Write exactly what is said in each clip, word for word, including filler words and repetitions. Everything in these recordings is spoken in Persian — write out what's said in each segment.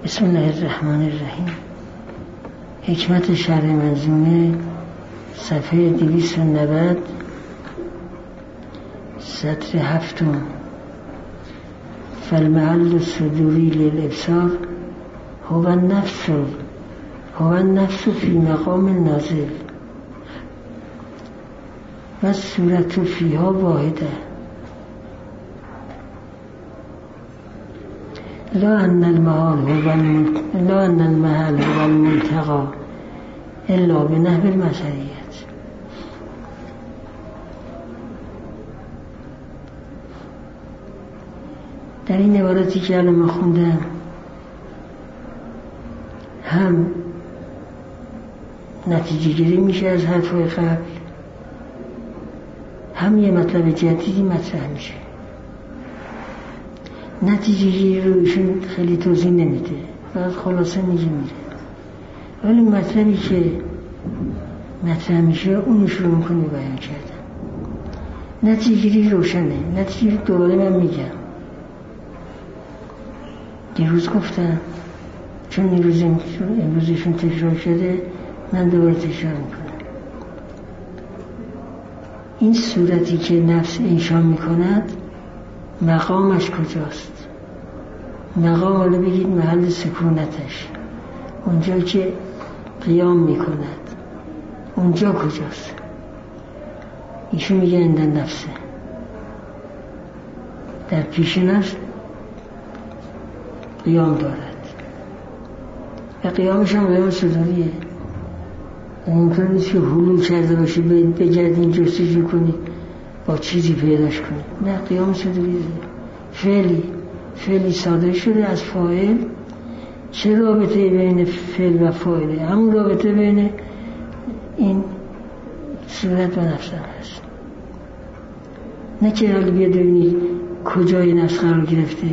بسم الله الرحمن الرحیم. حکمت شرح منظومه صفحه دویست و نود سطر هفتم. فالمحل الصدوری للابصار هو النفس هو النفس فی مقام نازل و الصورت فیها واحده لا ان المحال هو الملت... لا ان المحل هو الملتقى الا بنحو المثلیت. در این عبارتی که الان من خوندم هم نتیجه گیری میشه از حرفای قبل، هم یه مطلب جدیدی مطرح میشه. نتیجه گیری رو ایشون خیلی توضیح نمیده، فقط خلاصه میگه میره، ولی مطلبی که مطرح میشه اون شروع میکنه بیان کردن. نتیجه گیری روشنه. نتیجه گیری دوباره من میگم، دیروز گفتم چون امروز امروزشون تکرار شده من دوباره تکرار میکنم. این صورتی که نفس انشا میکند مقامش کجاست؟ مقام حالا بگید محل سکونتش، اونجا که قیام میکند اونجا کجاست؟ ایشون میگه عند نفسه، در پیش نفس قیام دارد و قیامش هم قیام صدوریه. اینطور نیست که حلول کرده باشه بگردین جستجو کنید با چیزی پیداش کنید، نه، قیام صدوریه. فعلی فعلی صادر شده از فاعل. چه رابطه بین فعل و فاعله؟ همون رابطه بین این صورت و نفس هست. نه که حالا بیا ببینید کجای نفس قرار گرفته،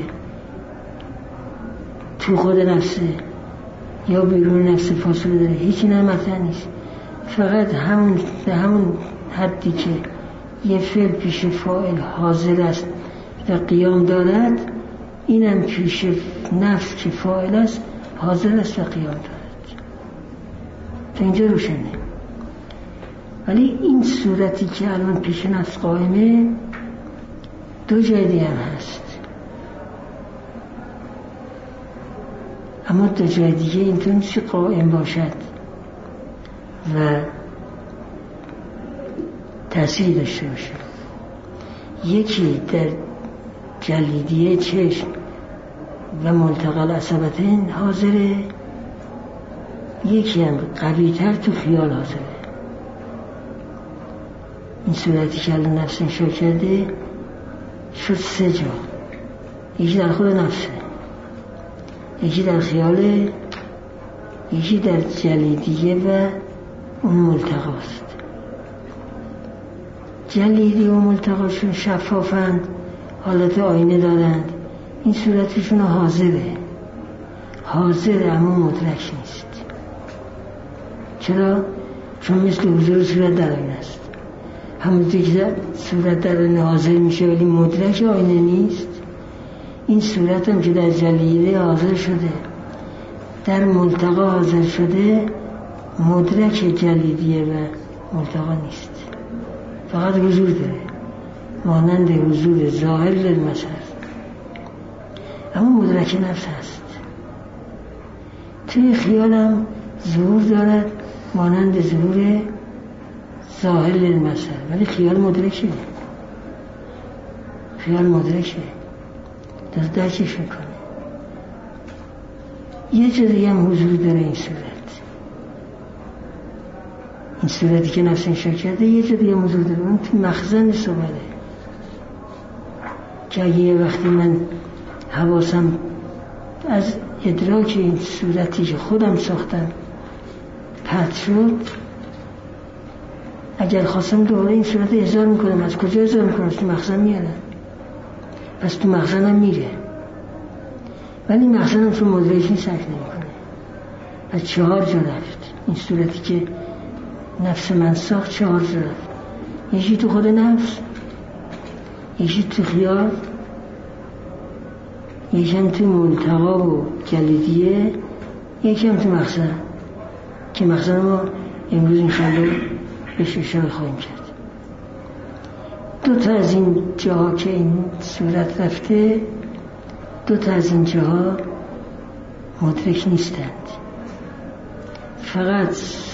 تو خود نفسه یا بیرون نفس فاصله داره، هیچی نه مطرح نیست. فقط همون به همون حدی که یه فعل پیش فاعل حاضر است و قیام دارد، اینم پیش نفس که فاعل است حاضر است و قیام دارد. تا اینجا روشنه. ولی این صورتی که الان پیش نفس قائمه دو جای دیگه هم هست، اما دو جای دیگه اینطور نیست که قائم باشد و تأثیری داشته باشه. یکی در جلیدیه چشم و ملتقى العصبتین حاضره، یکی هم قوی‌تر تو خیال حاضره. این صورتی که الان نفس انشا کرده شد سه جا، یکی در خود نفسه، یکی در خیاله، یکی در جلیدیه و اون ملتقاست. جلیدیه و ملتقاشون شفافند، حالت آینه دارند. این صورتشون حاضره حاضره اما مدرک نیست. چرا؟ چون مثل حضور صورت در آینه است. همونطور که صورت در آینه حاضر میشه ولی مدرک آینه نیست، این صورت هم که در جلیدیه حاضر شده در ملتقا حاضر شده مدرک جلیدیه و ملتقا نیست، فقط حضور داره، مانند حضور ظاهر للمثل، اما مدرک نفس هست. توی خیالم ظهور دارد مانند ظهور ظاهر للمثل، ولی خیال مدرکه، خیال مدرکه، در درکش میکنه. یه جا دیگه هم حضور داره این صورت، این صورتی که نفس انشا کرده یه جا دیگه حضور داره، اون تو مخزن صحبته که اگه یه وقتی من حواسم از ادراک این صورتی که خودم ساختم پرت شد، اگر خواستم دوباره این صورت احضار میکنم، از کجا احضار میکنم؟ از تو مخزن میارم، پس تو مخزنم میره، ولی مخزنم تو مدرک نیست، حرف نمیکنه. از چهار جا رفت این صورتی که نفس من ساخت، چهار جا رفت. یکی تو خود نفس، یکی تو خیال، یکم تو ملتقا و جلیدیه، یکم تو مخزن که مخزن ما امروز انشاءالله بهش اشاره خواهیم کرد. دو تا از این جاها که این صورت رفته، دو تا از این جاها مدرک نیستند. فقط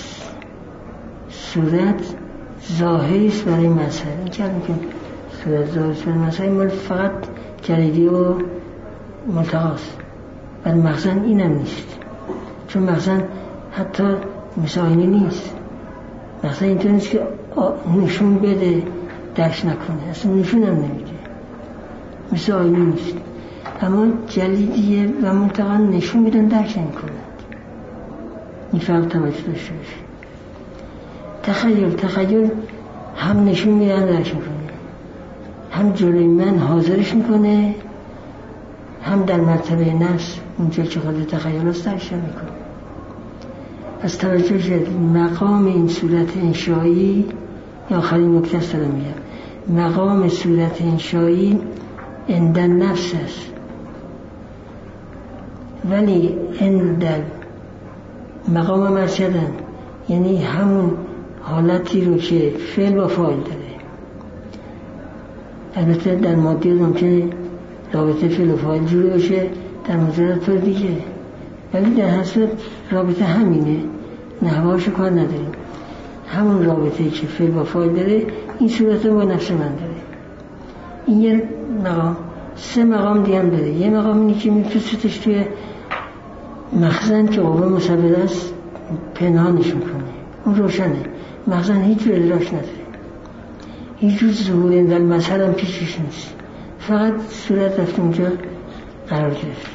صورت ظاهری است برای مظهر. این که میگن صورت ظاهری است برای مظهر، این فقط جلیدی و ملتقاست. برای مخزن اینم نیست، چون مخزن حتی مثل آینه نیست. مخزن اینطور نیست که نشون بده درک نکنه، اصلا نشون هم نمیده، مثل آینه نیست. اما جلیدیه و ملتقا نشون میدن، درک نمیکنند. این فرق توجه داشته باشه. تخیل تخیل هم نشون میدن، درک میکنه، هم جلوی من حاضرش میکنه، هم در مرتبه نفس اونجا که خود تخیل است درک میکنه. از توجه شد مقام این صورت انشایی، یا آخرین نکته است دارم میگم، مقام صورت انشایی عند نفس است، ولی عند مقام مرشدن، یعنی همون حالتی رو که فعل و فاعل داره. البته در مادی ممکنه رابطه فعل و فاعل جوری باشه، در مجرد طور دیگه، ولی در حسب رابطه همینه، نحوهاشو کار نداریم. همون رابطه‌ای که فعل و فاعل داره، این صورت با نفس من داره. این یه مقام. سه مقام دیگه هم داره. یه مقام اینی که میفرستش توی مخزن که قوه مسببه است، پنهانش میکنه، اون روشنه. مخزن هیچ جور ادراک نداره، هیچ جور ظهور این در مظهر هم پیشش نیست، فقط صورت رفت اونجا قرار گرفته.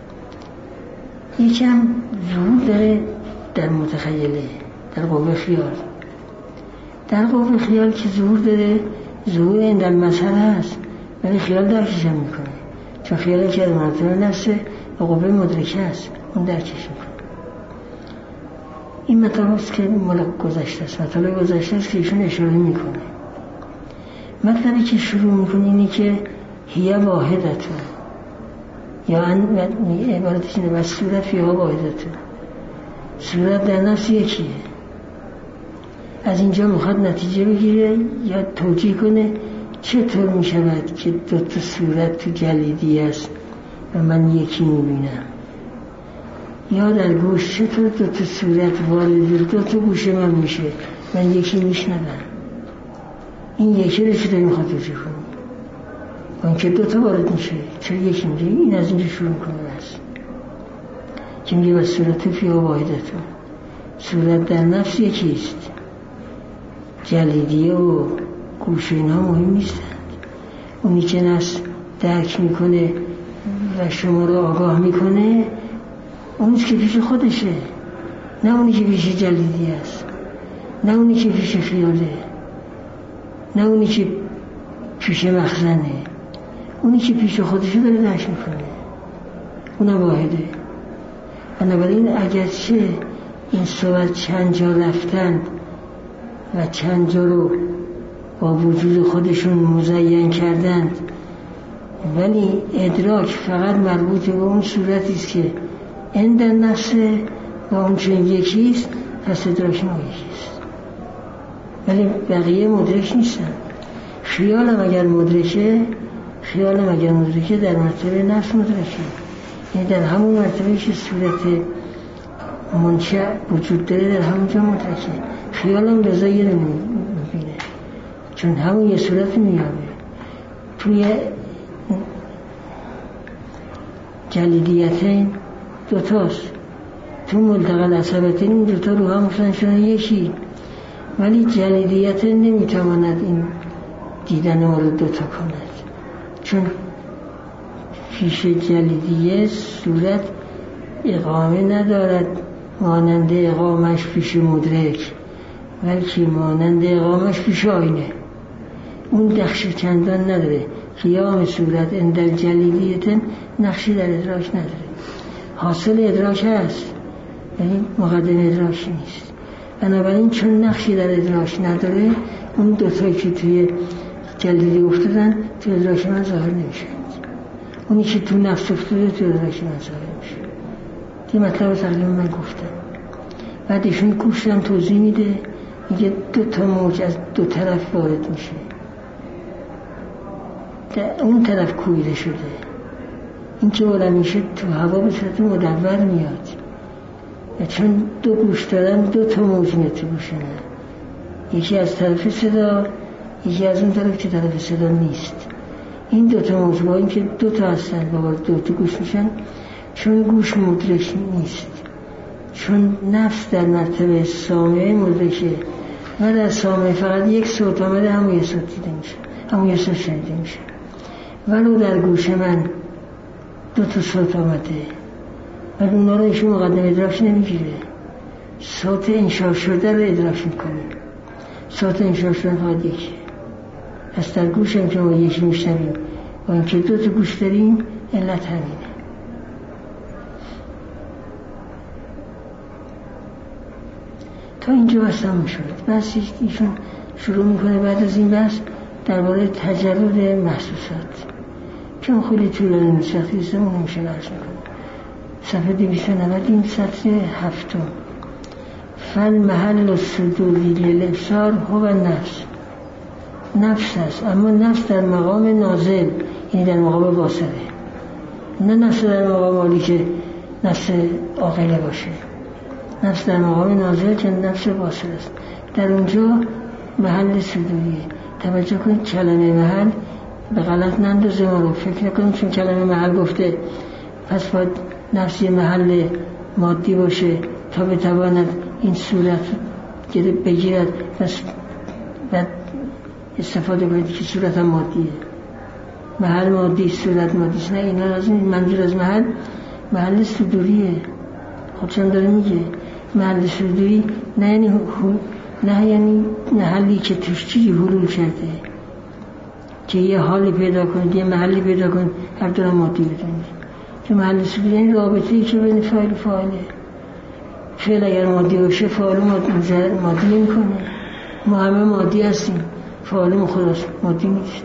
یکم ظهور داره در متخیله، در قوه خیال. در قوه خیال که ظهور داره، ظهور این در مظهر هست، ولی خیال درکش هم میکنه، چون خیال که در مرتبه نفسه و قوه مدرکه هست، اون درکش میکنه. این مطالب است که مال گذشته است، مطالب گذشته است که ایشون اشاره میکنه. مطلبی که شروع میکنه اینه که هیه واحدتون، یا عبارتش اینه و صورت فیها واحدتون، صورت در نفس یکیه. از اینجا میخواد نتیجه بگیره یا توجیه کنه چطور میشود که دو تا صورت تو جلیدی است و من یکی میبینم، یا در گوش چطور دو تا صورت وارد دو تا گوش من میشه، من یکی میشنوم. این یکی رو چطور میخواد توجیه کنه؟ اون که دو تا وارد میشه چرا یکی میشه؟ این از اینجا شروع کنه است که میگه و صورت فیها واحدتون، صورت در نفس یکیست. جلیدیه و گوش اینا مهم نیستند. اونی که نفس درک میکنه و شما رو آگاه میکنه، اونیست که پیش خودشه، نه اونی که پیش جلیدیه است، نه اونی که پیش خیاله، نه اونی که پیش مخزنه. اونی که پیش خودشه داره درک میکنه، اونم واحده. بنابراین اگرچه این صورت چند جا رفتن و چند جا رو با وجود خودشون مزین کردند، ولی ادراک فقط مربوط به اون صورتی است که عند نفس و اون چون یکیست، پس ادراک ما یکیست، ولی بقیه مدرک نیستن. خیال هم اگر مدرکه، خیال هم اگر مدرکه در مرتبه نفس مدرکه، یعنی در همون مرتبه که صورت منشأ وجود داره در همونجا مدرکه. خیال هم رضایی رو میبینه، چون همون یه صورت میابه. توی جلیدیتین دوتاست، تو ملتقى العصبتین این دوتا رو هم مفتن شدن یکی، ولی جلیدیتین نمیتواند این دیدن ما رو دوتا کند، چون پیش جلیدیه صورت اقامه ندارد مانند اقامش پیش مدرک، بلکه مانند اقامش پیش آینه. اون نقشی چندان نداره. قیام صورت اندر جلیدیتن نقشی در ادراک نداره. حاصل ادراک هست، یعنی مقدم ادراک نیست. بنابراین چون نقشی در ادراک نداره، اون دوتایی که توی جلیدی افتادن توی ادراک من ظاهر نمیشند. اونی که تو نفس افتاده تو ادراک من ظاهر میشه. این مطلب تقریبا من گفتم. بعد ایشون گوشتم توضیح میده، میگه دو تا موج از دو طرف وارد میشه، در اون طرف کویده شده، این که بلند میشه تو هوا به صورت مدور میاد، چون دو گوش دارن دو تا موج میاد تو گوش من، یکی از طرف صدا، یکی از اون طرف که طرف صدا نیست. این دو تا موج با این که دو تا هستن با دو تا گوش میشن، چون گوش مدرک نیست، چون نفس در مرتبه سامعه مدرکه و در سامعه فقط یک صوت آمده، همون یه صوت دیده میشه، همون یه صوت شنیده میشه. ولو در گوش من دو تا صوت آمده ولی اونا رو ایشون مقدم ادراک نمیگیره، صوت انشا شده رو ادراک میکنه. صوت انشا شده فقط یکی، پس در گوش هم که ما یکی میشنویم و اینکه دو تا گوش داریم علت همینه. تا اینجا بس هم شد. بس ایشون شروع میکنه بعد از این بس درباره تجرد محسوسات که اون خیلی طولانی نیست، وقتی زمان نمیشه عرض میکنه. صفحه دویست و نود این سطر هفتم. فل محل صدوری للابصار هو نفس، نفس هست، اما نفس در مقام نازل، یعنی در مقام باصره، نه نفس در مقام عالی که نفس عاقله باشه. نفس در مقام نازل که نفس باصر است، در اونجا محل صدوریه. توجه کنید کلمه محل به غلط نندازه ما رو، فکر نکنید چون کلمه محل گفته پس باید نفس یه محل مادی باشه تا بتواند این صورت بگیرد، پس بعد استفاده کنید که صورت هم مادیه. محل مادی، صورت مادیست، نه اینا لازم. منظور از محل محل صدوریه. خودشم داره میگه محل صدوری نه یعنی نه یعنی محلی که توش چیزی حلول کرده که یه حالی پیدا کنید، یه محلی پیدا کنید، هر دو مادی بدونید. که محل صدوری یعنی رابطه‌ای که بین فاعل و فاعله. فعل اگر مادی باشه فاعل مادی نمی‌کنه. ما همه مادی هستیم، فاعل خداست مادی نیست.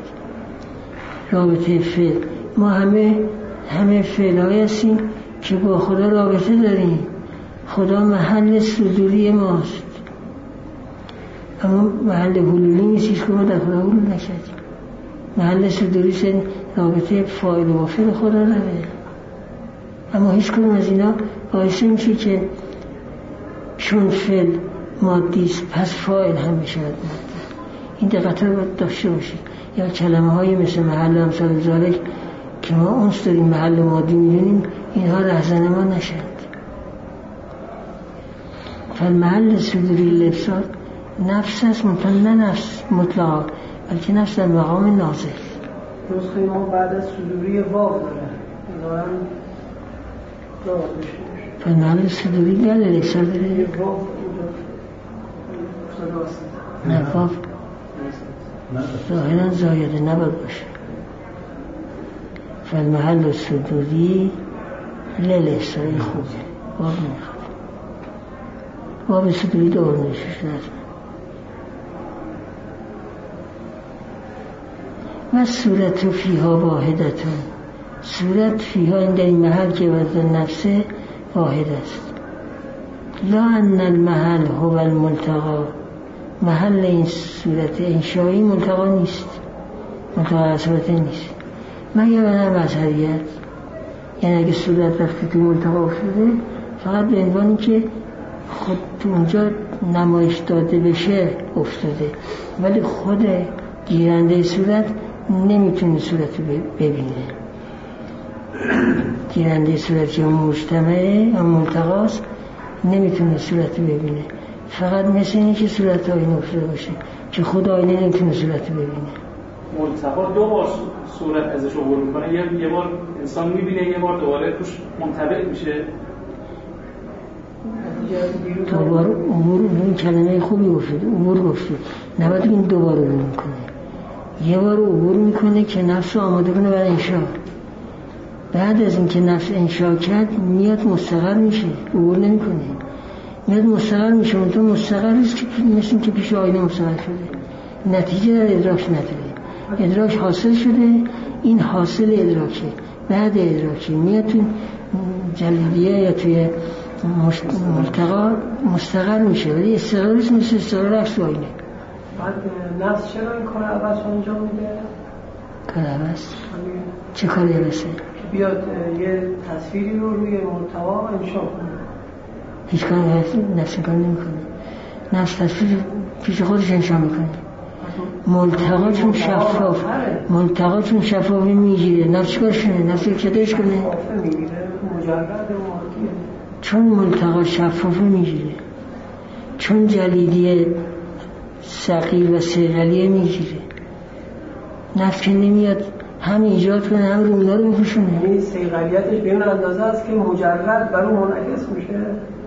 رابطه فعل، ما همه همه فعل‌هایی هستیم که با خدا رابطه داریم. خدا محل صدوری ماست، اما محل حلولی نیست که ما در خدا حلول نکردیم. محل صدوری سن رابطه فاعل و فعل خدا داره، اما هیچ کدوم از اینا باعث میشه که چون فعل مادیست پس فاعل هم میشه مادی. این دقت رو باید داشته باشید. یا کلمه های مثل محل امثال ذالک که ما اونس داریم محل مادی میدونیم، اینها رهزن ما نشد. فالمحل صدوری الابصار نفس است، منتها نه نفس مطلقا، بلکه نفس در مقام نازل. نسخه ما بعد از صدوری واو داره دارم دارم فالمحل صدوری بله الابصار داره. واو نه واو ظاهرا زایده نباید باشه. فالمحل صدوری للابصار خوبه، واو نمیخواد. واو صدوری دور نشش لازمه. و صورت فیها واحدتون، صورت فیها این در این محل که وزن نفسه واحد است. لا ان المحل هو الملتقا، محل این صورت انشایی ملتقا نیست، ملتقا اصابته نیست مگر بنا مظهریت. یعنی اگه صورت وقتی که ملتقا افتاده فقط به عنوانی که خود تو اونجا نمایش داده بشه افتاده، ولی خود گیرنده صورت نمیتونه صورت رو ببینه. گیرنده صورت که مجتمعه و ملتقاست نمیتونه صورت رو ببینه، فقط مثل اینه که صورت آینه افتاده باشه که خود آینه نمیتونه صورت رو ببینه. ملتقا دو بار صورت ازش عبور میکنه، یه, یه بار انسان میبینه، یه بار دوباره توش منطبق میشه. دوباره عبور، این کلمه خوبی گفتید، عبور گفتید، نباید این دوباره عبور میکنه. یه بار عبور میکنه که نفس آماده کنه برای انشاء. بعد از این که نفس انشاء کرد میاد مستقر میشه، عبور نمیکنه، میاد مستقر میشه. اون تو مستقر است که مثل که پیش آینه مستقر شده، نتیجه در ادراک نداره. ادراک حاصل شده، این حاصل ادراکه، بعد ادراکی میاد تو جلیلیه یا توی ملتقا مستقر میشه، ولی استقرارش مثل استقرار عکس آینه. بعد نفس چرا این کار عباس انجام میده؟ کار عباس؟ چه کاری عباسه؟ بیاد یه تصویری رو روی ملتقا انشا کنه. هیچ کاری نفس کار نمی کنه. نفس تصویر پیش خودش انشا میکنه. ملتقا چون شفاف ملتقا چون شفافی میگیره، نفس چی کارش کنه؟ نفس چطورش کنه؟ چون ملتقا شفافی میگیره، چون جلیدی ثقیل و صیقلیه میگیره، نفس که نمیاد هم ایجاد کنه هم رومنا رو میپوشونه. این صیقلیتش به این اندازه است که مجرد برای منعکس میشه.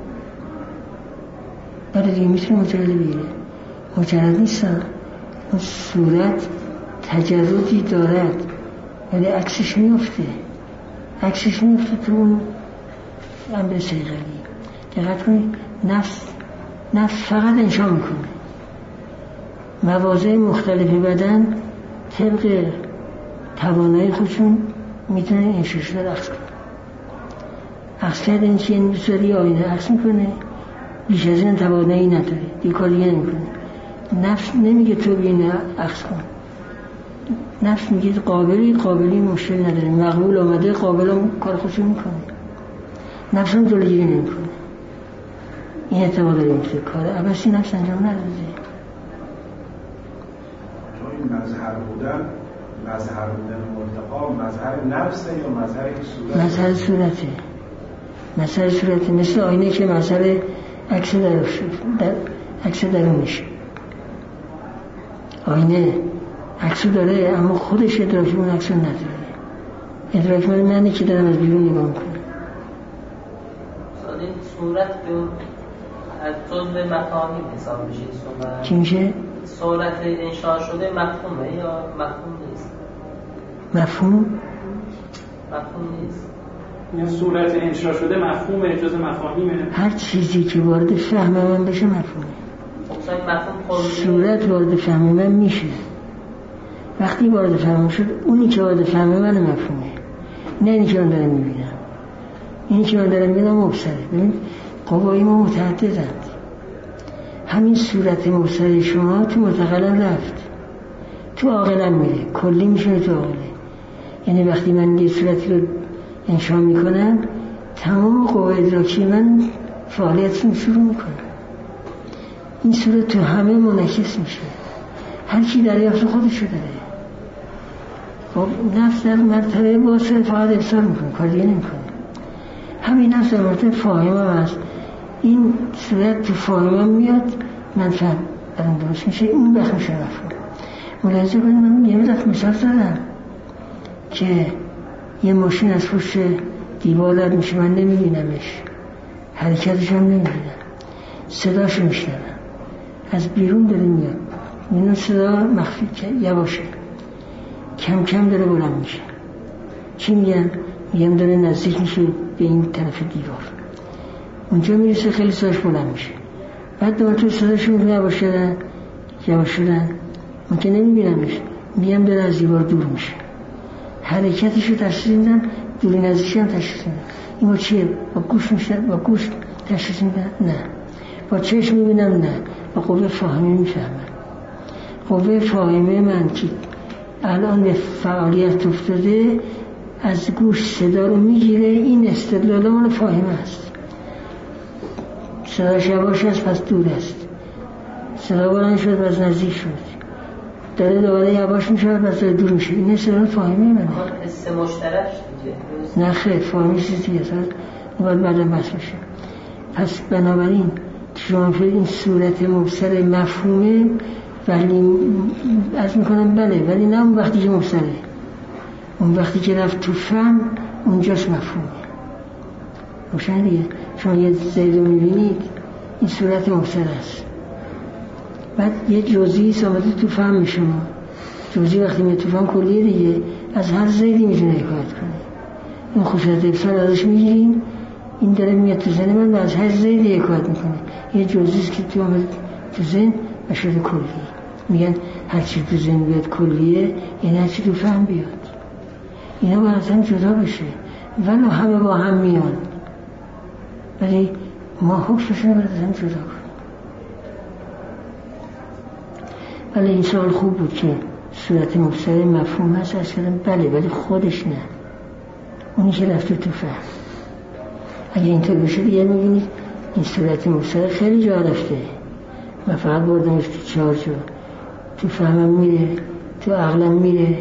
برای دیگه میتونه مجرد بگیره، مجرد نیستن. اون صورت تجردی دارد ولی عکسش میفته، عکسش میفته تو اون امر صیقلی. دقت کنید نفس نفس فقط انشا میکنه. مواضع مختلف بدن طبق توانایی خودشون میتونه انشاش رو عکس کنه. عکس کرده این چیه؟ این بسیاری آینه عکس میکنه، بیش از این توانایی نداره، دیگه کار دیگه نمیکنه. نفس نمیگه تو بینه عکس کن، نفس میگه قابلی قابلی مشکل نداره، مقبول آمده قابل هم کار خودشون میکنه، نفس هم جلوگیری نمیکنه. این اتفاق داره میفته. کار عباسی نفس انجام نداده. این مظهر بودن مظهر بودن ملتقا مظهر نفسه یا مظهر صورت؟ مظهر صورته. مظهر صورته مثل آینه که مظهر عکس در در عکس درون میشه. آینه عکسو داره اما خودش ادراک اون عکسو نداره. ادراک من منی که دارم از بیرون نگاه میکنم. این صورت که از جزء مفاهیم حساب میشه. صورت چی میشه؟ صورت انشاء شده مفهومه یا مفهوم نیست؟ مفهوم؟ مفهوم نیست. این صورت انشاء شده مفهومه، جزء مفاهیمه. هر چیزی که وارد فهم من بشه مفهومه. صورت وارد فهم من میشه. وقتی وارد فهم شد اونی که وارد فهم من مفهومه، نه اینی که من دارم میبینم. اینی که من دارم میبینم مبصره. ببین قوای ما متعددند. همین صورت مبصره شما تو متقلم رفت، تو عاقلم میره، کلی میشه تو عاقله. یعنی وقتی من یه صورتی رو انشا میکنم تمام قوای ادراکی من فعالیتشون شروع میکنه. این صورت تو همه منعکس میشه، هر کی دریافت خودشو داره. خب نفس در مرتبه واسه فقط افسار میکنه، کار دیگه نمیکنه. همین نفس در مرتبه فاهمم هست. این صورت تو فاهمم میاد، من فهم برام درست میشه، اون وقت میشه مفهوم. ملاحظه کنید من یه وقت مثال زدم که یه ماشین از پشت دیوار رد میشه، من نمیبینمش، حرکتش هم نمیبینم، صداشو میشنوم، از بیرون داره میاد. اینو صدا مخفی یواشه، کم کم داره بلند میشه. چی میگن؟ میگم داره نزدیک میشه به این طرف دیوار. اونجا میرسه خیلی صداش بلند میشه. بعد دوباره تو صداشو میگه یواش شدن یواش شدن، من که نمیبینمش، میگم داره از دیوار دور میشه. حرکتشو تشخیص میدم، دوری نزدیکی هم تشخیص میدم. این با چیه؟ با گوش میشه؟ با گوش تشخیص میدم؟ نه. با چشم میبینم؟ نه. با قوه فاهمه میفهمم. قوه فاهمه من که الان به فعالیت افتاده از گوش صدا رو میگیره، این استدلال مال فاهمه است. صداش یواش است پس دور است، صدا بلند شد پس نزدیک شد، داره دوباره یواش میشه پس دور میشه. این استدلال فاهمه منه. حس مشترک دیگه. نه خیر، فاهمه چیز دیگه است، باید بعدم بحث بشه. پس بنابراین شما فکر این صورت مبصر مفهومه، ولی از میکنم بله، ولی نه اون وقتی که مبصره، اون وقتی که رفت تو فهم اونجاست مفهومه. روشن دیگه. شما یه زید رو میبینید این صورت مبصر است، بعد یه جزئی ثابته تو فهم شما. جزئی وقتی میاد تو فهم کلیه دیگه، از هر زیدی میتونه حکایت کنه. این خصوصیت افسار ازش میگیریم، این داره میاد تو ذهن من و از هر زیدی حکایت میکنه. یه جزئیست که تو آمد تو ذهن و شده کلیه. میگن هر چی تو ذهن بیاد کلیه، یعنی هر چی تو فهم بیاد. اینا باید از هم جدا بشه، ولی همه با هم میان، ولی ما حکمشون باید از هم جدا کنیم. ولی این سوال خوب بود که صورت مبصره مفهوم هست، از کردم بله، ولی خودش نه، اونی که رفته تو فهم. اگه اینطور بشه دیگه میبینید این صورت مبصره خیلی جا رفته، من فقط بردمش تو چهار جا، تو فهمم میره، تو عقلم میره،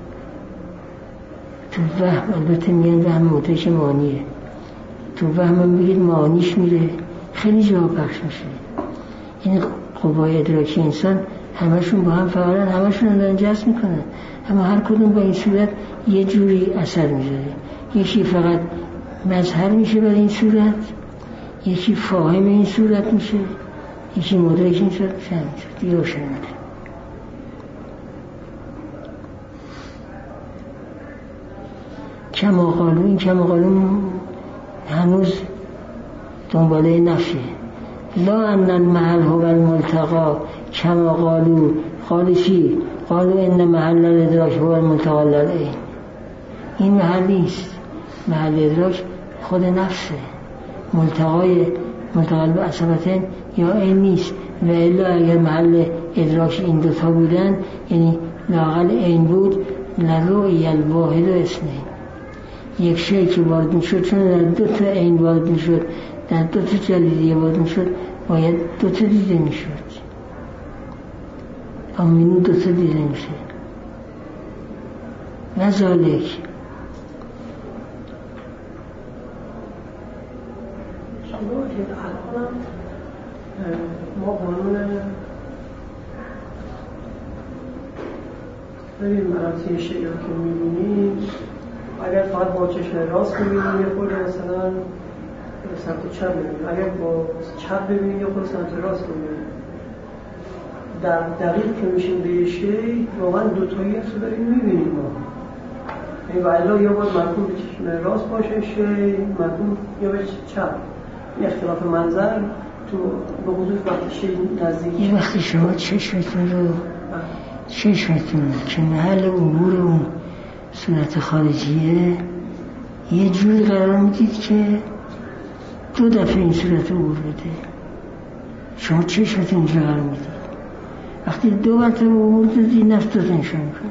تو وهم البته میگن وهم مدرک معنیه، تو وهمم میگید معانیش میره، خیلی جا پخش میشه. این قوای ادراکی انسان همشون با هم فعالن، همشون دارن جذب میکنن، اما هر کدوم با این صورت یه جوری اثر میذاره. یکی فقط مظهر میشه برای این صورت، یکی فاهم این صورت میشه، یکی مدرک این صورت میشه، دیگه روشن میشه. کما قالو، این کما قالو هنوز دنباله نفیه. لا ان المحل هو الملتقى کما قالو، قالو چی؟ قالو ان محل الادراک هو الملتقى للعین. این محل نیست، محل ادراک خود نفسه، ملتقای ملتقى بعصبتین یا عین نیست. و الا اگر محل ادراک این دوتا بودن، یعنی لااقل عین بود، لرؤی الواحد و اثنین، یک شی که وارد میشد، چون در دو تا عین وارد میشد، در دو تا جلیلیه وارد میشد، باید دو تا دیده میشد، اما این دو تا دیده میشه. نزالک ما قانون ببین مراتب شیعه که میبینیم، اگر فقط با چشم راست ببینیم یه خود مثلا سمت چپ ببینیم، اگر با چپ ببینیم یه خود سمت راست ببینیم، در دقیق که میشیم به یه شی واقعا دوتایی هست رو داریم میبینیم ما. یعنی و الا یا باید مرکوم به چشم راست باشه شی، مرکوم یا به چپ. این اختلاف منظر تو به خصوص وقتی شی نزدیک، این وقتی شما چشمتون رو چشمتون که محل عبور اون صورت خارجیه یه جوری قرار میدید که دو دفعه این صورت رو عبور بده، شما چشمتون اینجا قرار میدید. وقتی دو مرتبه عبور دادی نفس دو تنشون میکنی،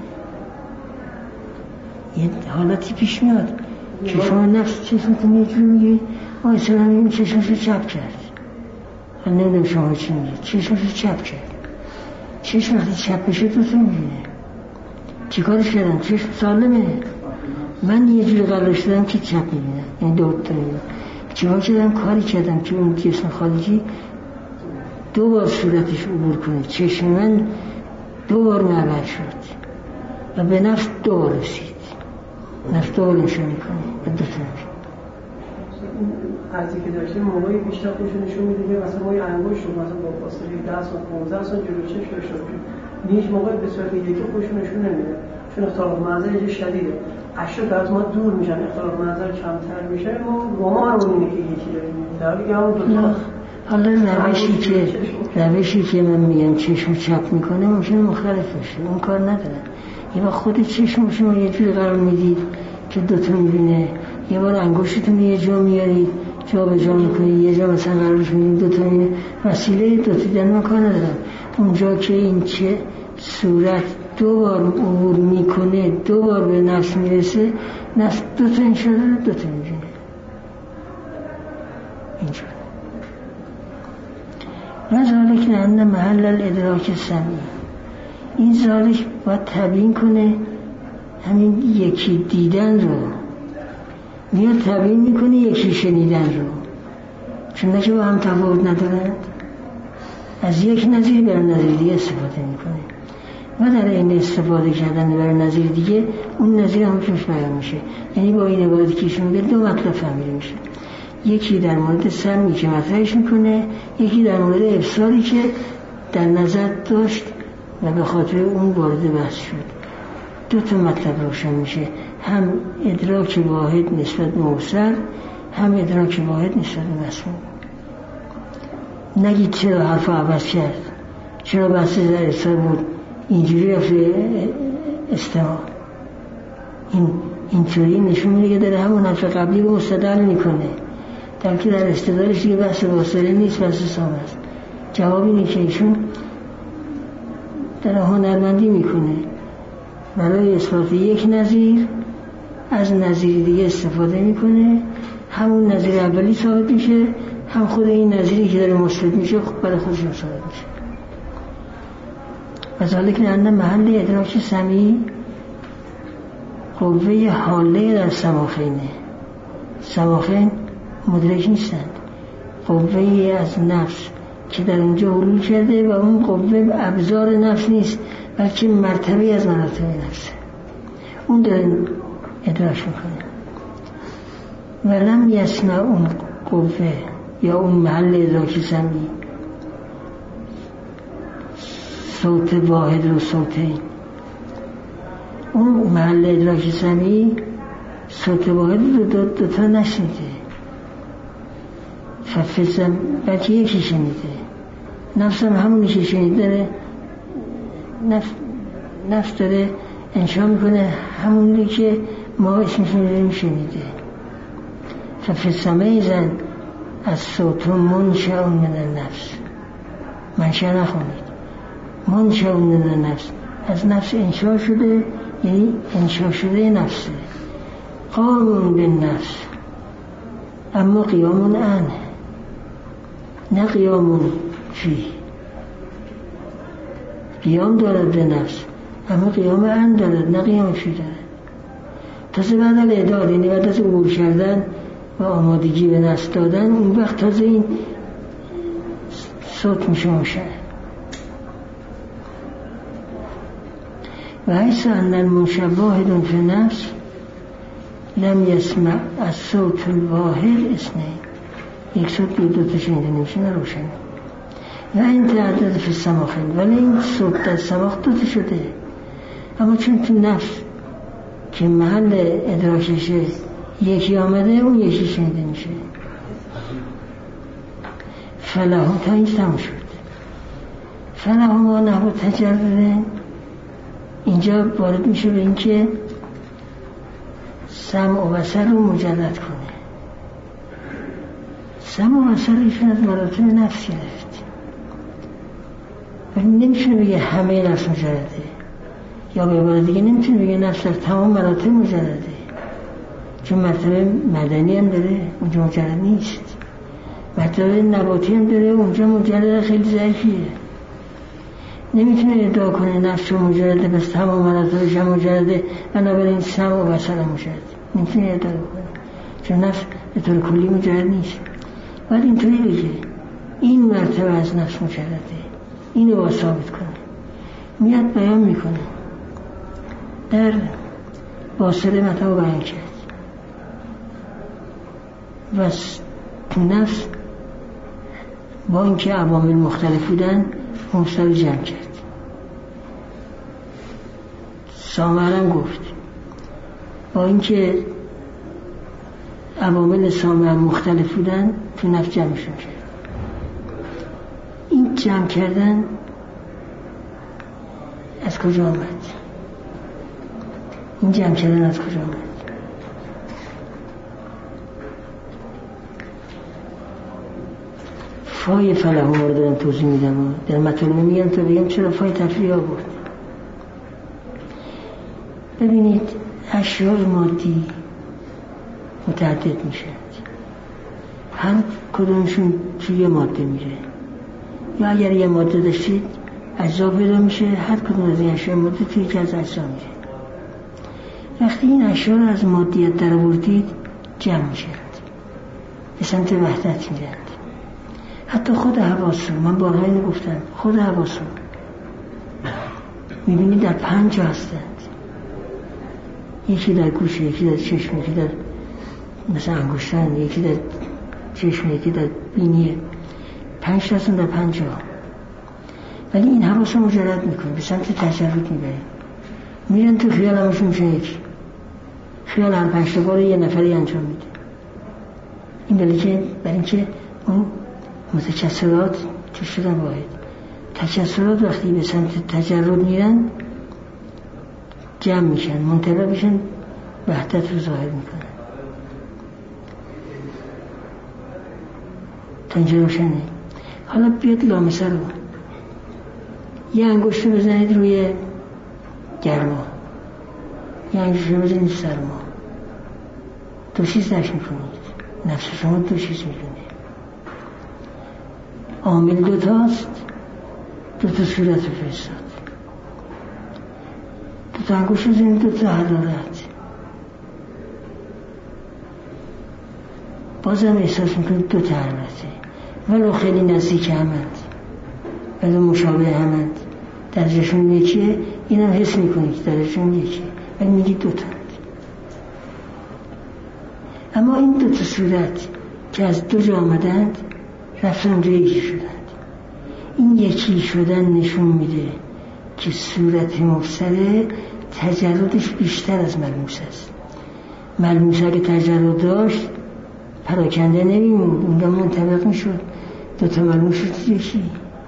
یه حالتی پیش میاد که شما نفس چشمتون یه جور میگید آی سلام این چشمش رو چپ کرد، من نمیدونم شما چی میگید، چشمش رو چپ کرد. چشم وقتی چپ بشه دو تا میبینه، چی کارش کردم؟ چشم سالمه، من یه جوری قرارش دادم که چپ میبینم، یعنی دو تا میبینم. چی کار کردم؟ کاری کردم که اون جسم خارجی دو بار صورتش عبور کنه، چشم من دو بار معبر شد و به نفس دو بار رسید، نفس دو بار نشون میکنه به دو تا میبینه. ارزی که داشتیم موقعی بیشتر خودشون نشون میده که مثلا ما یه انگشت رو مثلا با فاصله ده سال پانزده سال جلو چشم داشته باشیم، هیچ موقع به صورت یکی خودشون نشون نمیده، چون اختلاف منظر یه شدیده. اشیا که از ما دور میشن، اختلاف منظر کمتر میشه، ما با ما هم اونینه که یکی داریم در دیگه همون دو تا. حالا روشی که روشی که من میگم چشم چپ میکنه ممکنه مختلف باشه، اون کار ندارم. یه بار خود چشم شما یه جوری قرار میدید که دوتا میبینه، یه بار انگشتتون یه جا میارید جا به جا میکنید، یه جا مثلا قرارش میدید دوتا میبینه، وسیله دوتا دیدن من کار ندارم. اونجا که این چه صورت دو بار عبور میکنه، دو بار به نفس میرسه، نفس دوتا این شده دوتا میبینه. اینجا و ذالک لأن محل الادراک سمی، این ذالک باید تبیین کنه همین یکی دیدن رو، میاد تبیین میکنه یکی شنیدن رو، چون نشه با هم تفاوت ندارند، از یک نظیر بر نظیر دیگه استفاده میکنه و در این استفاده کردن بر نظیر دیگه اون نظیر هم توش بیان میشه. یعنی با این عبارتی که ایشون میگه دو مطلب فهمیده میشه، یکی در مورد سمی که مطرحش میکنه، یکی در مورد افساری که در نظر داشت و به خاطر اون وارد بحث شد. دو تا مطلب روشن میشه، هم ادراک واحد نسبت به مبصر، هم ادراک واحد نسبت به مسموع. نگید چرا حرف عوض کرد، چرا بحث در افسار بود اینجوری رفت استماع. این اینطوری نشون میده که داره همون نفس قبلی رو مستدل میکنه، در که در استدلالش دیگه بحث واصله نیست، بحث سامه است. جواب اینه که ایشون در هنرمندی میکنه برای اثبات یک نظیر از نظیر دیگه استفاده میکنه، همون نظیر اولی ثابت میشه، هم خود این نظیری که داره مثبت میشه خب برای خودشون ثابت میشه. و ذالک لأن محل ادراک سمیع قوه حاله در سماخینه. سماخین مدرک نیستند، قوه از نفس که در اونجا حلول کرده و اون قوه ابزار نفس نیست بلکه مرتبه از مراتب نفسه، اون داره ادراک میکنه. ولم یسمع اون قوه یا اون محل ادراک سمیع صوت واحد و صوتین، اون محل ادراک سمیع صوت واحد رو دو, دو تا نشنیده، ففزم بلکه یکی شنیده. نفس هم همونی که شنیده نفس, نفس داره انشا میکنه همونی که ما اسمشون رو شنیده. ففزمه زن از صوت منشأ من النفس، منشأ نخونید، منشأ من النفس از نفس انشا شده، یعنی انشا شده نفسه. قامون به نفس اما قیامون عنه، نه قیامون فی، قیام دارد به نفس اما قیام عنه دارد، نه قیام فی دارد. تازه بعد الاعداد، یعنی بعد از عبور کردن و آمادگی به نفس دادن، اون وقت تازه این صوت میشه مشاهد. و حیث ان المنشأ واحد فی نفس لم یسمع از صوت الواحد اثنین، یک صوت دو دو تا شنیده نمیشه، نه روشن. و این تعدد فی السماخین، ولی این صوت در سماخ دو تا شده، اما چون تو نفس که محل ادراکشه یکی آمده، اون یکی شنیده میشه. فلهم تا اینجا تموم شد. فلهم ما نحو تجربه اینجا وارد میشه به این که سمع و بصر رو مجرد کنه. سمع و بصر ایشون از مراتب نفس گرفت، ولی نمیتونه بگه همه نفس مجرده، یا به عبارت دیگه نمیتونه بگه نفس در تمام مراتب مجرده، چون مرتبه مدنی هم داره اونجا مجرد نیست، مرتبه نباتی هم داره اونجا مجرد خیلی ضعیفیه. نمیتونه ادعا کنه نفس رو مجرده بس تمام مراتبش هم مجرده، بنابراین سمع و بصر هم مجرده، نمیتونه ادعا کنه، چون نفس به طور کلی مجرد نیست. باید اینطوری بگه این مرتبه از نفس مجرده، اینو باید ثابت کنه. میاد بیان میکنه در واصله مطلب بیان کرد و تو نفس با اینکه عوامل مختلف بودن مفصل جمع کرد. سامعه گفت با اینکه عوامل سامعه مختلف بودن تو نفس جمعشون کرد. این جمع کردن از کجا آمد؟ این جمع کردن از کجا آمد؟ فای فلح ما رو دارم توضیح میدم، در مطالبه میگم تا بگم چرا فای تفریع آورد. ببینید اشیاء مادی متعدد میشه، هر کدومشون توی یه ماده میره، یا اگر یه ماده داشتید اجزا پیدا میشه، هر کدوم از این اشیاء ماده توی یکی از اجزا میره. وقتی این اشیاء رو از مادیت در آوردید جمع میشند، به سمت وحدت میرند. حتی خود حواس رو، من بارها اینو گفتم، خود حواس رو میبینید در پنج جا هستند، یکی در گوش، یکی در چشم، یکی در مثلا انگشتان، یکی در چشم، یکی در بینیه، پنج تا هستند در پنج جا. ولی این حواس رو مجرد میکنه، به سمت تجرد میبره، میرن تو خیال همشون میشه یکی. خیال هر پنج تا کار یه نفری انجام میده. این بلیچه برای اینکه اون متکثرات چه شدن واحد. تکثرات وقتی به سمت تجرد میرن جمع میشن، منطبع میشن وحدت رو ظاهر میکنن. تا اینجا روشنه؟ حالا بیاد لامسه رو یه انگشت رو بزنید روی گرما، یه انگشت رو بزنید سرما، دو چیز درک میکنید. نفس شما دو چیز میدونه. عامل دوتاست، دوتا صورت رو فرستاد. دوتا انگشت رو بزنید، دوتا حرارت. بازم احساس میکنید دوتا حرارته، ولو خیلی نزدیک همند، ولو مشابه همند، درجهشون یکیه. اینم حس میکنید که درجهشون یکیه، ولی میگید دوتا. اما این دو تا صورت که از دو جا آمدند رفتن اونجا یکی شدند. این یکی شدن نشون میده که صورت مفسره تجردش بیشتر از ملموس است. ملموس اگه تجرد داشت پراکنده نمیموند، اونجا منطبق میشد، دو تا ملموس شد یکی،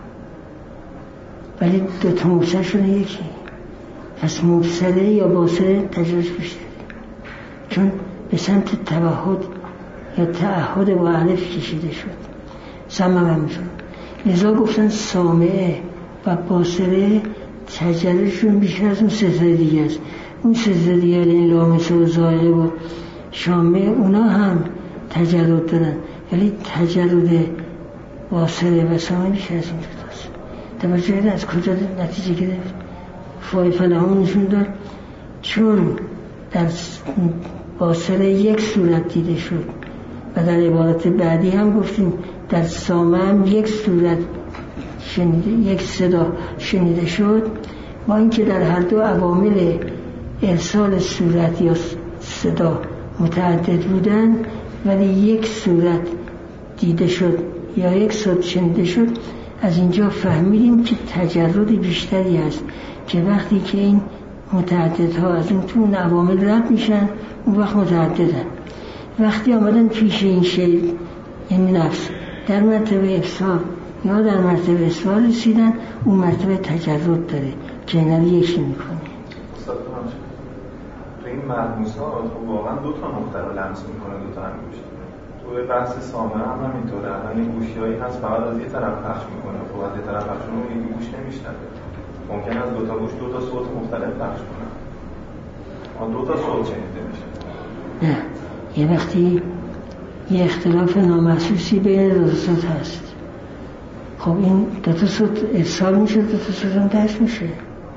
ولی دو تا مفسر شده یکی. پس مفسره یا باصره تجردش بیشتره، چون به سمت توحد یا تعهد با الف کشیده شد. سمم هم شد. لذا گفتن سامعه و باصره تجردشون بیشتر از اون سه دیگه است. اون سه دیگه این لامسه و زائقه و شامه اونا هم تجرد دارن، ولی تجرد باصره و سامعه بیشتر از این دوتاست. توجه از کجا نتیجه گرفت؟ فای فلهمون نشون داد چون در باصره یک صورت دیده شد و در عبارت بعدی هم گفتیم در سامع هم یک صورت شنیده، یک صدا شنیده شد، با اینکه در هر دو عوامل ارسال صورت یا صدا متعدد بودن، ولی یک صورت دیده شد یا یک صوت شنیده شد. از اینجا فهمیدیم که تجرد بیشتری هست که وقتی که این متعددها از اون تو اون عوامل رد میشن اون وقت متعددن. وقتی آمدن پیش این شی یعنی نفس در مرتبه افسار یا در مرتبه اصفار رسیدن، اون مرتبه تجرد داره که اینا رو یکی میکنه. تو این ملموس ها تو واقعا دو تا نقطه رو لمس میکنه، دو تا انگشت. تو بحث سامعه هم همینطوره، الان یه گوشیایی هست فقط از یه طرف پخش میکنه، خب از یه طرف پخش میکنه یکی گوش نمیشنوه. ممکن است دو تا گوش دو تا صوت مختلف پخش کنن، اما دو تا صوت شنیده میشه. نه، یه وقتی یه اختلاف نامحسوسی بین دو تا صوت هست، خب این دو تا صوت ارسال میشه، دو تا صوت هم درش میشه،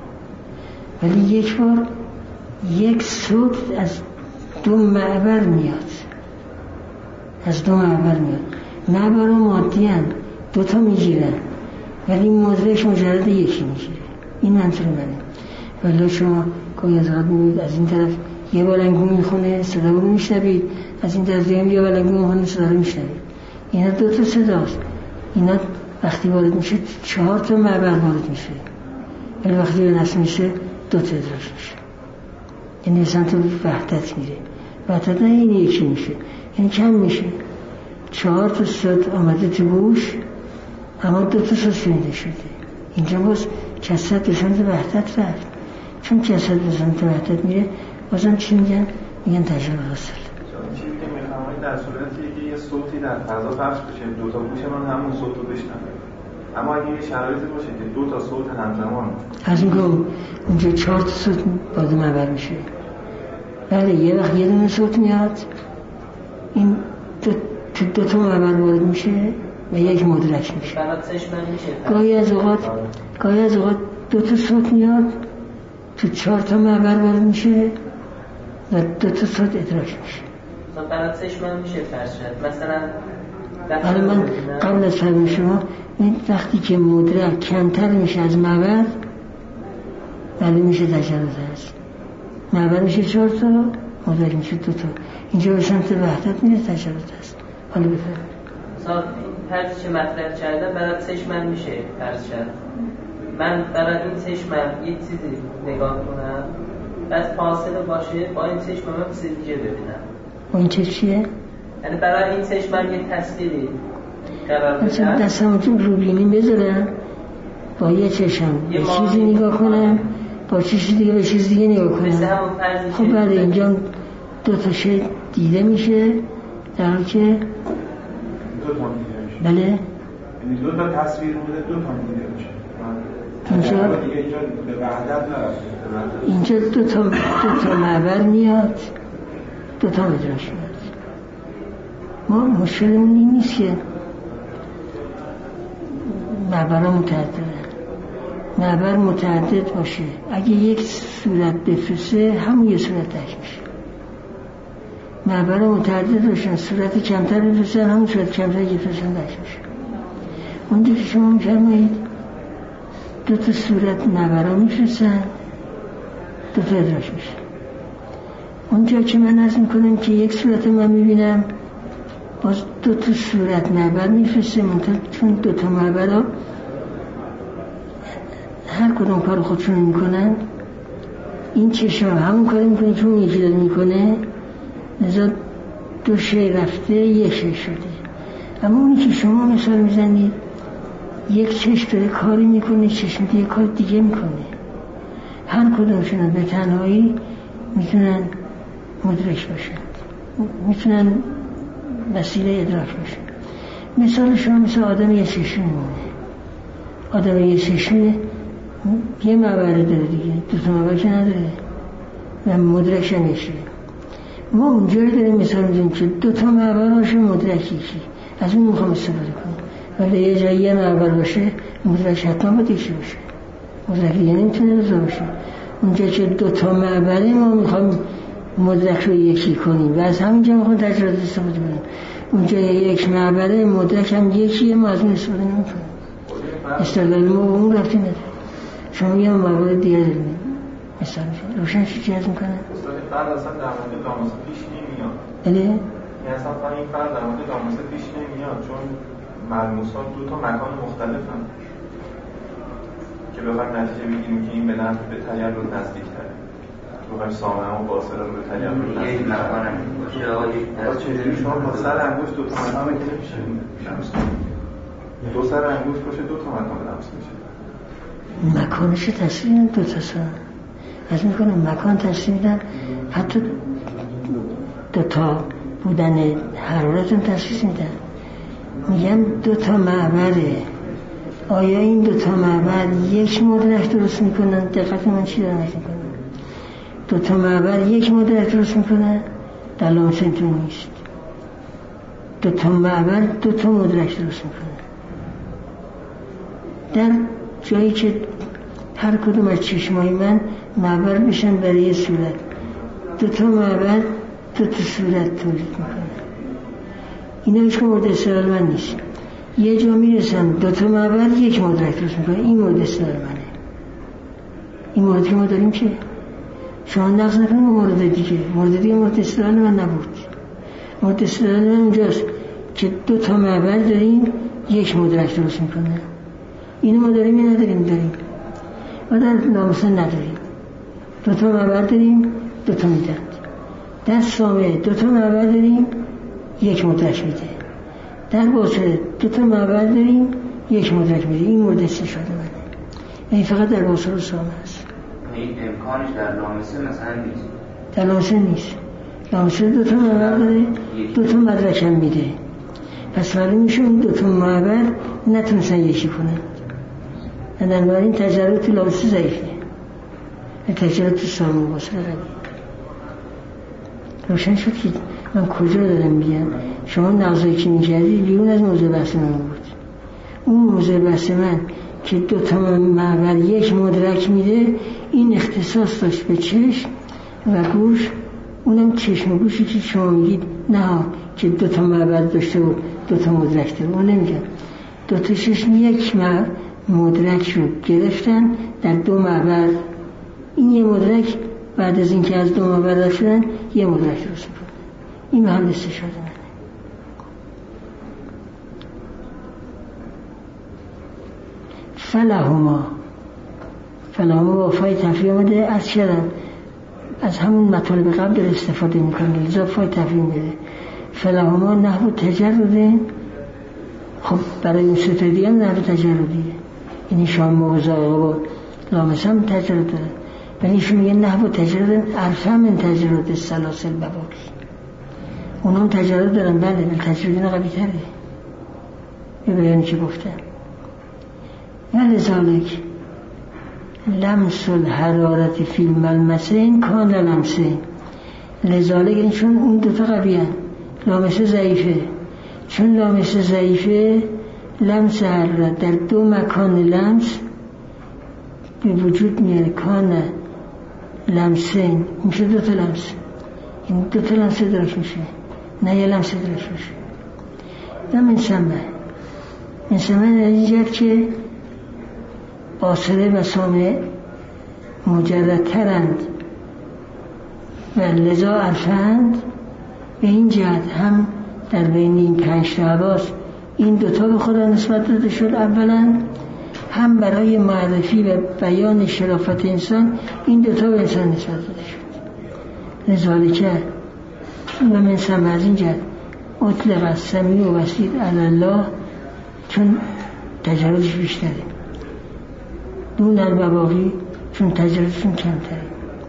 ولی یک بار یک صوت از دو معبر میاد، از دو معبر میاد. معبر و مادی هم دو تا میگیرن، ولی مدرش مجرد یکی میگیره. این منطور منه. ولی شما گاهی از آقاد میبینید از این طرف یه بلنگو میخونه صدا رو میشنوید، از این طرف دیگه یه بلنگو میخونه صدا رو میشنوید. اینا دو تا صداست. اینا وقتی وارد میشه چهار تا معبر وارد میشه، ولی وقتی به نصب میشه دو تا ادراج میشه. یعنی سمت وحدت میره. وحدت نه این یکی میشه، یعنی کم میشه. چهار تا صد آمده تو گوش، اما دو تا صد شنیده شده. اینجا باز جسد به سمت وحدت رفت. چون جسد به سمت وحدت میره، بازم چی میگن؟ میگن تجربه حاصل. چیزی که میفهمید در صورتی که یه صوتی در فضا پخش بشه، دو تا گوش من همون صوت رو بشنوه. اما اگه یه شرایطی باشه که دو تا صوت همزمان، از این که اونجا چهار تا صوت باید معبر میشه. بله، یه وقت یه دونه صوت میاد، این دو, دو تا معبر وارد میشه و یک مدرک میشه. گاهی از اوقات گاهی از اوقات دو تا صوت میاد تو چهار تا معبر وارد میشه و دو تا صوت ادراک میشه. برای چشم میشه فرض شد. مثلا حالا من قبل از فرم شما وقتی که مدرک کمتر میشه از معبر، ولی میشه تجرد هست. معبر میشه چهار تا، مدرک میشه دو تا. اینجا به سمت وحدت میره، تجرد هست. حالا بفرم مثلا فرض چه مطرح کردن برای چشمم میشه فرض شد. من برای این چشمم یه چیزی نگاه کنم، بس فاصله باشه با این چشمم هم چیز دیگه ببینم. با این چشم چیه؟ یعنی برای این چشمم یه تصویری قرار بدم. مثلا دستمتون روبینی بذارم، با یه چشم یه چیزی نگاه کنم، با چیزی دیگه به چیز دیگه نگاه کنم. مثل همون فرضی خب بعد اینجا دو تا شی دیده میشه در حالی که دو تا دیده میشه. بله یعنی دو تا تصویر بوده دو تا دیده میشه. اینجا دیگه اینجا به وحدت نرفته. اینجا دو تا دو تا معبر میاد، دو تا مدرش میاد. ما مشکلمون این نیست که معبرها متعددن. معبر متعدد باشه، اگه یک صورت بفرسته همون یه صورت درک میشه. معبرها متعدد باشن، صورت کمتر بفرستن همون صورت کمتر بفرستن درک میشه. اونجا که شما میفرمایید دو تا صورت معبرها میفرستن، دو تا ادراک میشه. اونجا که من عرض میکنم که یک صورت من میبینم باز دو تا صورت معبر میفرسته، منطقه چون دو تا معبرها هر کدوم کار خودشون میکنن، این چشم همون کار میکنه که اون یکی داره میکنه، لذا دو شی رفته یک شی شده. اما اونی که شما مثال میزنید یک چشم داره کاری میکنه، چشم دیگه کار دیگه میکنه، هر کدومشون به تنهایی میتونن مدرک باشن، میتونن وسیله ادراک باشن. مثال شما مثل آدم یه چشم میمونه، آدم یه چشم یه معبره داره دیگه، دو تا معبر که نداره و مدرکش هم میشه. ما اونجایی داریم مثال میزنیم که دو تا معبر باشه مدرکی کی از اون میخوام استفاده کنیم، ولی یه جایی یه معبر باشه مدرک حتما باید یکی باشه، مدرک یعنی میتونه دوتا باشه. اونجا که دو تا معبره ما میخوام مدرک رو یکی کنیم و از همینجا میخوام تجربه استفاده کنیم. اونجا یک معبره مدرک هم یکیه، ما از اون استفاده نمیکنیم، استدلال ما به اون رفتی نداره. شما یه معبر دیگه داریم مثال میشه روشن شد چی از میکنه؟ استاد فرد اصلا در مورد لامسه پیش نمیاد. بله؟ یعنی اصلا این فرد در مورد لامسه پیش نمیاد چون ملموسات دو تا مکان مختلفن که بخوایم نتیجه بگیریم که این به نفع به تجربه نزدیک تره، بخوایم سامعه و باصره رو به تجربه نزدیک تره. چجوری شما با سر انگوش دو تا مکان لمس میشه؟ دو سر انگوش باشه دو تا مکان لمس میشه. مکانش تصویر میدن، دو تا سر از میکنم مکان تصویر میدن، حتی دو تا بودن حرارت هم تصویر میدن. میگم دو تا معبره، آیا این دو تا معبر یک مدرک درست میکنن؟ دقت من چی دارم میکنن؟ دو تا معبر یک مدرک درست میکنن؟ در لامسه اینطور نیست. دو تا معبر دو تا مدرک درست میکنن. در جایی که هر کدوم از چشمای من معبر بشن برای یه صورت، دو تا معبر دو تا صورت تولید میکنن. اینا هیچ مورد استدلال من نیست. یه جا میرسن دو تا معبر یک مدرک درست میکنن، این مورد استدلال منه. این مورد که ما داریم که شما نقص نکنیم با مورد دیگه، مورد دیگه مورد استدلال من نبود. مورد استدلال من اونجاست که دو تا معبر داریم یک مدرک درست میکنن. اینو ما داریم یا نداریم؟ داریم. و در لامسه نداریم. دو تا معبر داریم دو تا میدن. در سامعه دو تا معبر داریم یک مدرک میده. در باصره دو تا معبر داریم یک مدرک میده. این مورد استفاده منه. این فقط در باصره و سامعه است. این امکانش در لامسه مثلا نیست. در لامسه نیست. لامسه دو تا معبر داره، دو تا مدرک هم میده. پس معلوم میشه اون دو تا معبر نتونستن یکی کنن. بنابراین تجربه تو لامسه ضعیفه، تجربه تو سامعه و باصره قویه. روشن شد که من کجا دارم میگم. شما نقضایی که میکردید بیرون از موضوع بحث من بود. اون موضوع بحث من که دو تا معبر یک مدرک میده، این اختصاص داشت به چشم و گوش. اونم چشم و گوشی که شما میگید نه که دو تا معبر داشته و دو تا مدرک داره، اون نمیگم. دو تا چشم یک مدرک رو گرفتن در دو معبر. این یه مدرک بعد از اینکه از دو معبر رد شدن یه مدرک درست میکنه. این محل استشهاد منه. فلهما فلهما با فای تفریح آمده. از کردم از همون مطالب قبل داره استفاده میکنه، لذا فای تفریح میده. فلهما نحو تجرده. خب برای اون سطح دیگه هم نحو تجردیه، یعنی شام موضوع آقا با لامس هم تجرد داره. ولی ایشون میگه نحو تجرد ارفع من تجرد سلاسل بواقی. اونا هم تجرد دارن، بله، من تجرد اینا قوی تره به بیانی که گفتم. ولذالک لمس الحرارت فی الملمسین کان لمسین. لذالک این چون اون دوتا قوی هن، لامسه ضعیفه، چون لامسه ضعیفه لمس حرارت در دو مکان لمس به وجود میاره. کان لمسین میشه دوتا لمس، این دوتا لمس درش میشه، نه یه لمس درش میشه. و من سمه من سمه نتیجه که باصره و سامع مجردترند و لذا عرفند. به این جهت هم در بین این پنج تا حواس این دوتا به خدا نسبت داده شد اولا، هم برای معرفی و بیان شرافت انسان این دوتا به انسان نسبت داده شد. لذالک و من سمع از این جهت اطلق از سمیع و بصیر علی الله، چون تجردش بیشتره، دون البواقی چون تجردشون کمتره.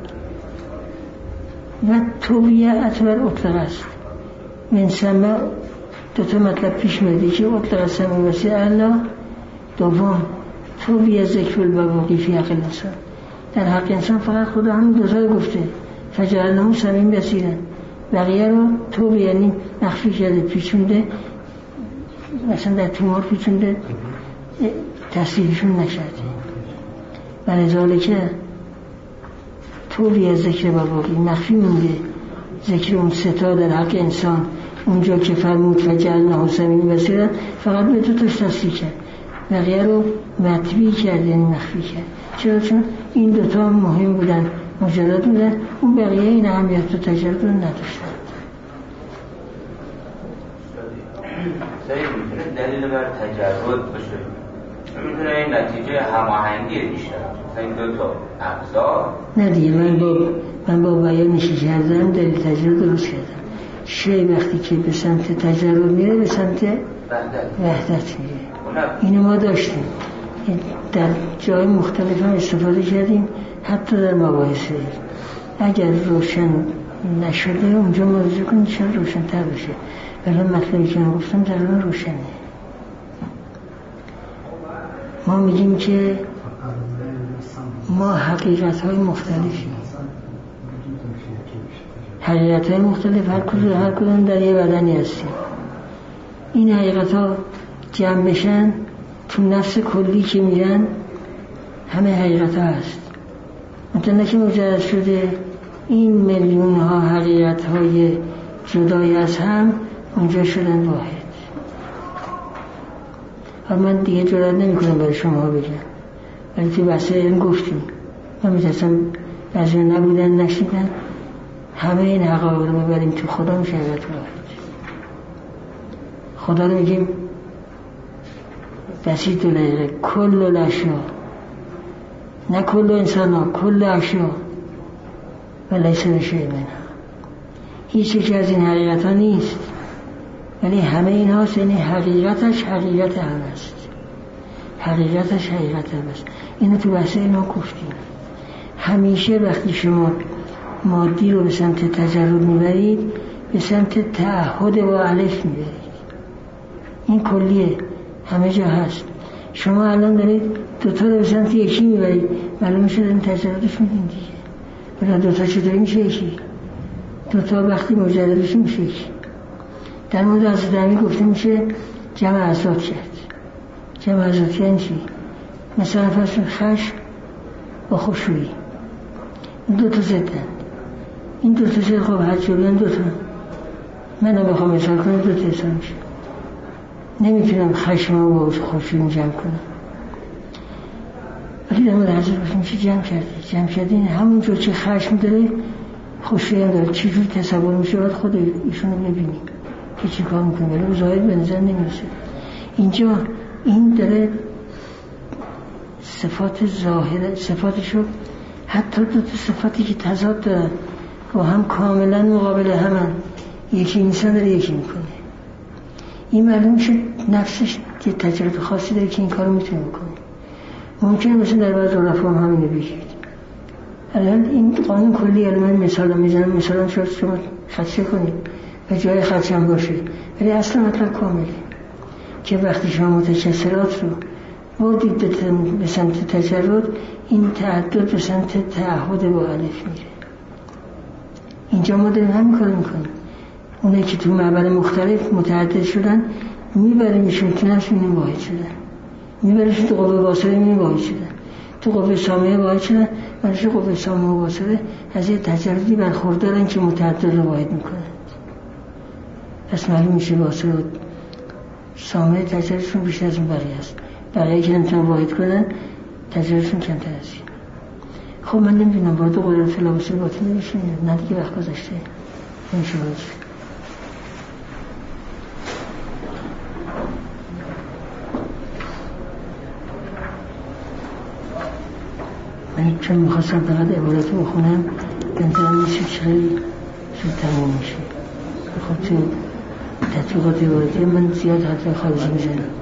و توبیعت بر اطلق است. من سمع دوتا مطلب پیش میده که اطلق از سمیع و بصیر الله. دوم توبیع ذکر البواقی فی حق الانسان، در حق انسان فقط خدا همین دوتا گفته فجعلناه سمیع بصیرا، بقیه رو توبیع یعنی مخفی کرده، پیچونده، مثلا در تومار پیچونده، تصریحشون نشده. ولذالک توبیع ذکر بواقی مخفی مونده ذکر اون ستا در حق انسان، اونجا که فرمود فجعلناه سمیع بصیرا فقط به دو تاش تصریح کرد، بقیه رو مطبیع کرد یعنی مخفی کرد. چرا؟ چون این دوتا مهم بودن، مجرد بودن، اون بقیه این اهمیت و تجرد رو نداشتن. صحیح میتونه دلیل بر تجرد باشه، میتونه این نتیجه هماهنگی بیشتر، این دو تا ابزار. نه دیگه، من با من با بیانش کردم دلیل تجرد درست کردم. شی وقتی که به سمت تجرد میره به سمت وحدت میره. اینو ما داشتیم در جای مختلف هم استفاده کردیم، حتی در مباحثه. اگر روشن نشده اونجا مراجعه کنید چون روشن تر بشه. برای مطلبی که من گفتم در اون روشنه. ما میگیم که ما حقیقت های مختلفی حقیقت های مختلف هر کدوم هر کدوم در یه بدنی هستیم. این حقیقت ها جمع بشن تو نفس کلی که میرن همه حقیقت ها هست. مثلا که مجرد شده این میلیون ها حقیقت های جدای از هم اونجا شدن واحد. اما من دیگه جرات نمی کنم برای شما بگم، ولی تو بحث علم گفتیم. من میتونستم بعضی نبودن نشیدن همه این حقایق رو ببریم تو خدا، میشه حقیقت واحد. خدا رو میگیم بسیط دلیقه کل الاشیا، نه کل انسان ها، کل اشیا و لیس بشیء منها. هیچ یک از این حقیقت ها نیست، ولی همه این هاست. یعنی حقیقتش حقیقت هم است، حقیقتش حقیقت هم است. اینو تو بحث اینا گفتیم. همیشه وقتی شما مادی رو به سمت تجرد میبرید به سمت تعهد و الف میبرید. این کلیه، همه جا هست. شما الان دارید دوتا رو به سمت یکی میبرید، معلوم شد این تجردش میدین دیگه. بلا دوتا چطوری میشه یکی؟ دوتا وقتی مجردش میشه یکی. در مورد حضرت امی گفته میشه جمع ازاد کرد. جمع ازاد کردن چی؟ مثلا فرض خشم با خشوعی این دوتا زدن. این دوتا زد خب حد شدن دوتا. منو بخوام مثال کنم دوتا حساب میشه. نمیتونم خشم رو با خشوعی جمع کنم. ولی در مورد حضرت گفته میشه جمع کرده. جمع کرده این همونجور که خشم داره خشوعی هم داره. چجور تصور میشه باید خود ایشونو ببینیم که چی کار میکنه، ولی او ظاهر به نظر نمیرسه. اینجا این داره صفات ظاهر صفاتشو، حتی دو تا صفاتی که تضاد دارن و هم کاملا مقابل همن، یکی انسان داره یکی میکنه. این معلوم شد نفسش یه تجربه خاصی داره که این کارو میتونه بکنه. ممکنه مثلا در بعض عرفا هم همینو بگید، الان این قانون کلی الان من مثال میزنم، مثلا شاید شما خدشه کنید و جای خدشه هم باشه، ولی اصلا مطلب کامله که وقتی شما متکثرات رو بردید به سمت تجرد، این تعدد به سمت تعهد با الف میره. اینجا ما داریم همین کار میکنیم. اونایی که تو معبر مختلف متعدد شدن میبریمشون تو نفس میبینیم واحد شدن، میبریمشون تو قوه واصله میبینیم واحد شدن، تو قوه سامعه واحد شدن، برش قوه سامعه و واصله از یه تجردی برخوردارن که متعدد رو واحد میکنن. پس معلوم میشه واصله و سامعه تجردشون بیشتر از اون بقیه است، بقیه که نمیتونن واحد کنن تجردشون کمتر از این. خب من نمیدونم باید قدرت فلابوسی باطن نمیشون، نه دیگه وقت گذاشته نمیشه باید شد. من چون میخواستم فقط عبارت رو بخونم بنظرم نیست که خیلی زود تموم میشه. خب تو تطبیقات عبارتی من زیاد حتی خارجی میزنم.